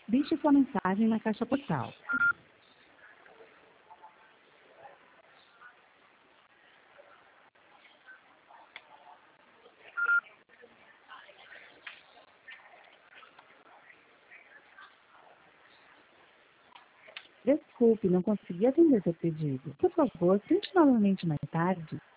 Deixe sua mensagem na caixa postal. Desculpe, não consegui atender seu pedido. Por favor, tente novamente mais tarde.